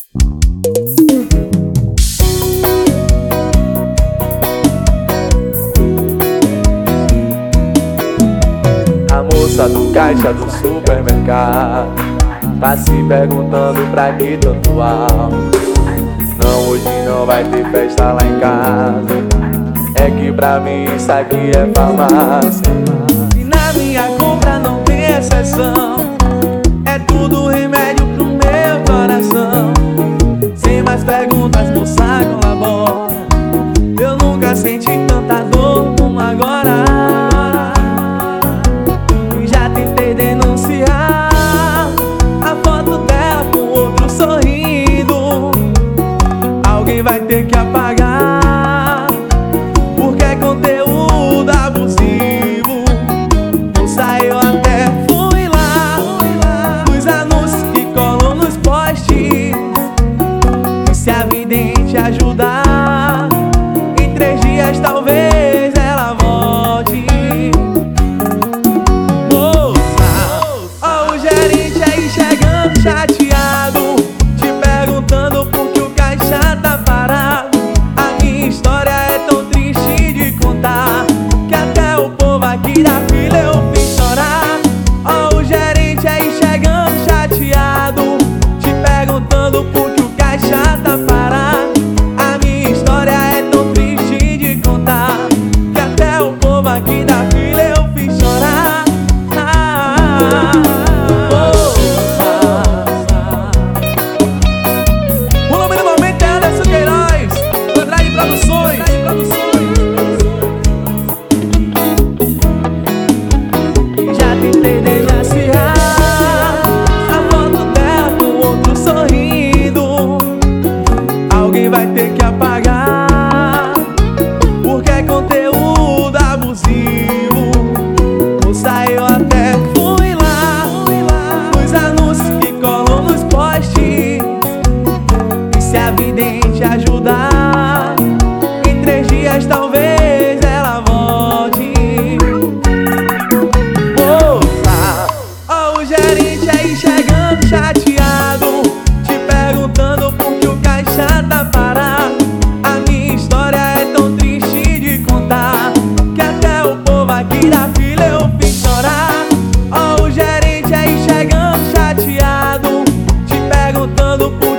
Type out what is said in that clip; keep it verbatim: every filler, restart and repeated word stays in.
A moça do caixa do supermercado tá se perguntando pra que tanto álcool. Não, hoje não vai ter festa lá em casa. É que pra mim isso aqui é farmácia. E na minha compra não tem exceção. É tudo remédio pro meu coração. Sem mais perguntas, moça, colabora. Eu nunca senti tanta dor como agora. E já tentei denunciar a foto dela com outro sorrindo. Alguém vai ter que apagar, porque é conteúdo abusivo. Moça, eu até fui lá nos anúncios que colam nos posts. E se a vidente ajudar, em três dias talvez ela volte. Moça, ó o gerente aí chegando chateado, te perguntando por que o caixa tá parado. A minha história é tão triste de contar, que até o povo aqui da fila eu fiz chorar. Ó o gerente aí chegando chateado, te perguntando por que o caixa tá parado. A minha história é tão triste de contar, que até o povo aqui da fila eu fiz chorar. Ah, o nome do momento é Anderson Queiroz, Andrade Produções. Já tentei denunciar a foto dela com outro sorrindo. Alguém vai ter que apagar, porque é conteúdo abusivo. Moça, eu até fui lá nos anúncios que colam nos posts. E se a vidente ajudar, em três dias talvez ela volte. Moça, ó o gerente aí chegando chateado, te perguntando por que o caixa tá parado. A minha história é tão triste de contar, que até o povo aqui da fila eu fiz chorar. Ó o gerente aí chegando chateado, te perguntando por